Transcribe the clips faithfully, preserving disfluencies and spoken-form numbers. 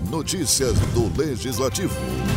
Notícias do Legislativo.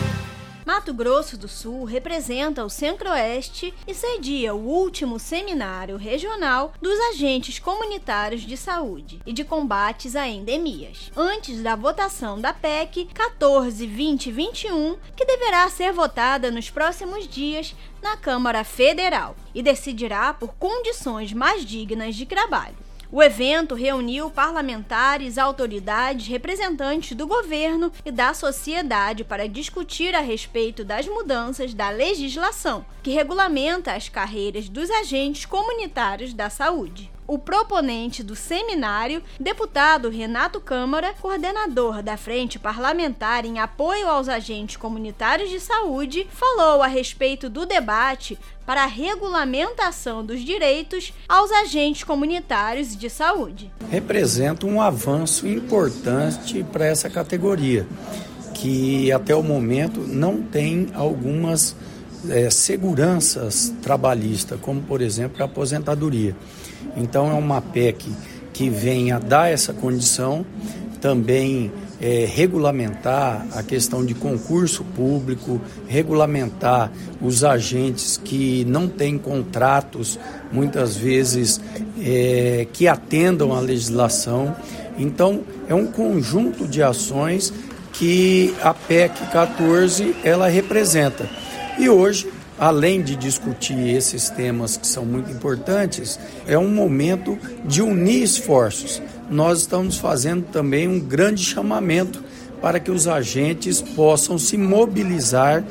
Mato Grosso do Sul representa o Centro-Oeste e cedia o último seminário regional dos agentes comunitários de saúde e de combates a endemias, antes da votação da P E C quatorze vinte vinte e um, que deverá ser votada nos próximos dias na Câmara Federal e decidirá por condições mais dignas de trabalho. O evento reuniu parlamentares, autoridades, representantes do governo e da sociedade para discutir a respeito das mudanças da legislação, que regulamenta as carreiras dos agentes comunitários da saúde. O proponente do seminário, deputado Renato Câmara, coordenador da Frente Parlamentar em apoio aos agentes comunitários de saúde, falou a respeito do debate para a regulamentação dos direitos aos agentes comunitários de saúde. Representa um avanço importante para essa categoria, que até o momento não tem algumas é, seguranças trabalhistas, como por exemplo a aposentadoria. Então é uma P E C que vem a dar essa condição, também é, regulamentar a questão de concurso público, regulamentar os agentes que não têm contratos, muitas vezes, é, que atendam à legislação. Então é um conjunto de ações que a P E C quatorze ela representa. E hoje, além de discutir esses temas que são muito importantes, é um momento de unir esforços. Nós estamos fazendo também um grande chamamento para que os agentes possam se mobilizar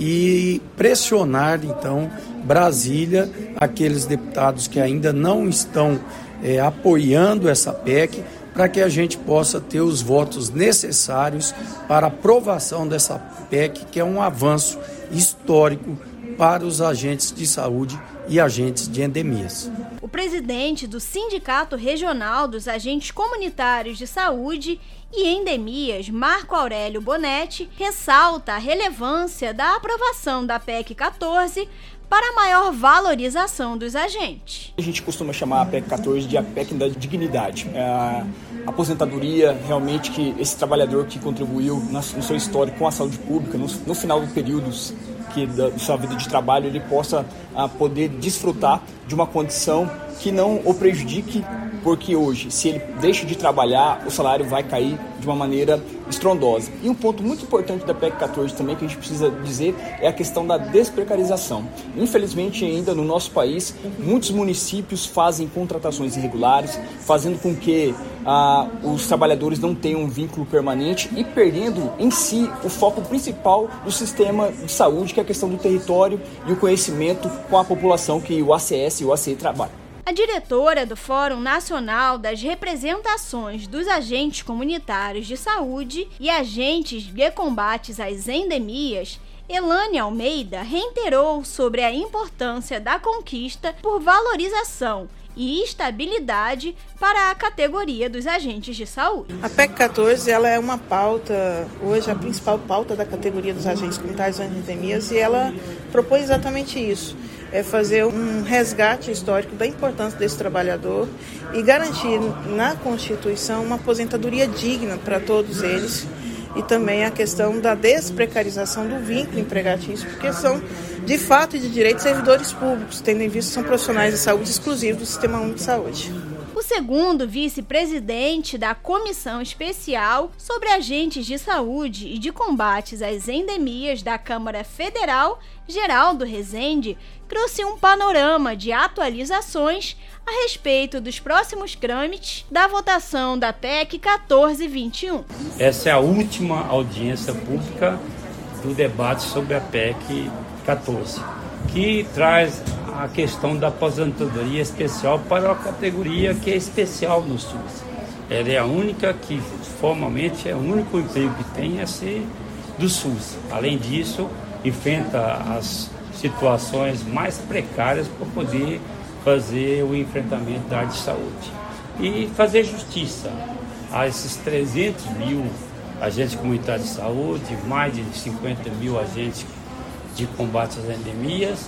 e pressionar, então, Brasília, aqueles deputados que ainda não estão é, apoiando essa P E C, para que a gente possa ter os votos necessários para a aprovação dessa P E C, que é um avanço histórico para os agentes de saúde e agentes de endemias. O presidente do Sindicato Regional dos Agentes Comunitários de Saúde e Endemias, Marco Aurélio Bonetti, ressalta a relevância da aprovação da P E C quatorze para a maior valorização dos agentes. A gente costuma chamar a P E C quatorze de a P E C da dignidade. É a aposentadoria, realmente, que esse trabalhador que contribuiu no seu histórico com a saúde pública, no, no final do período que da sua vida de trabalho, ele possa a, poder desfrutar de uma condição que não o prejudique, porque hoje, se ele deixa de trabalhar, o salário vai cair de uma maneira estrondosa. E um ponto muito importante da P E C quatorze também, que a gente precisa dizer, é a questão da desprecarização. Infelizmente, ainda no nosso país, muitos municípios fazem contratações irregulares, fazendo com que ah, os trabalhadores não tenham um vínculo permanente e perdendo em si o foco principal do sistema de saúde, que é a questão do território e o conhecimento com a população que o A C S e o A C E trabalham. A diretora do Fórum Nacional das Representações dos Agentes Comunitários de Saúde e Agentes de Combates às Endemias, Elane Almeida, reiterou sobre a importância da conquista por valorização e estabilidade para a categoria dos agentes de saúde. A P E C quatorze ela é uma pauta, hoje a principal pauta da categoria dos agentes comunitários de endemias, e ela propõe exatamente isso. É fazer um resgate histórico da importância desse trabalhador e garantir na Constituição uma aposentadoria digna para todos eles, e também a questão da desprecarização do vínculo empregatício, porque são, de fato e de direito, servidores públicos, tendo em vista que são profissionais de saúde exclusivos do Sistema Único de Saúde. O segundo vice-presidente da Comissão Especial sobre Agentes de Saúde e de Combates às Endemias da Câmara Federal, Geraldo Rezende, trouxe um panorama de atualizações a respeito dos próximos trâmites da votação da P E C quatorze vinte e um. Essa é a última audiência pública do debate sobre a P E C quatorze, que traz a questão da aposentadoria especial para a categoria que é especial no SUS. Ela é a única que, formalmente, é o único emprego que tem a ser do SUS. Além disso, enfrenta as situações mais precárias para poder fazer o enfrentamento da área de saúde. E fazer justiça a esses trezentos mil agentes comunitários de saúde, mais de cinquenta mil agentes de combate às endemias,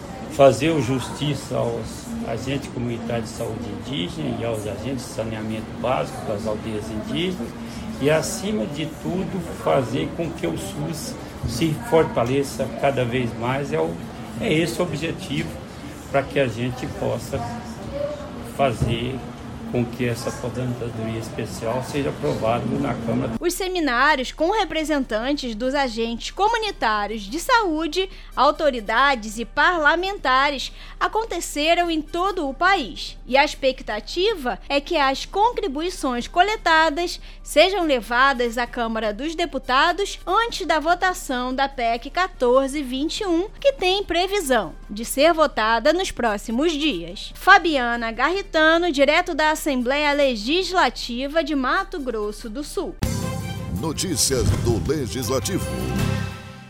fazer justiça aos agentes comunitários de saúde indígena e aos agentes de saneamento básico das aldeias indígenas e, acima de tudo, fazer com que o SUS se fortaleça cada vez mais. É, o, é esse o objetivo, para que a gente possa fazer com que essa aposentadoria especial seja aprovada na Câmara. Os seminários com representantes dos agentes comunitários de saúde, autoridades e parlamentares aconteceram em todo o país. E a expectativa é que as contribuições coletadas sejam levadas à Câmara dos Deputados antes da votação da P E C quatorze vinte e um, que tem previsão de ser votada nos próximos dias. Fabiana Garritano, direto da Assembleia Legislativa de Mato Grosso do Sul. Notícias do Legislativo.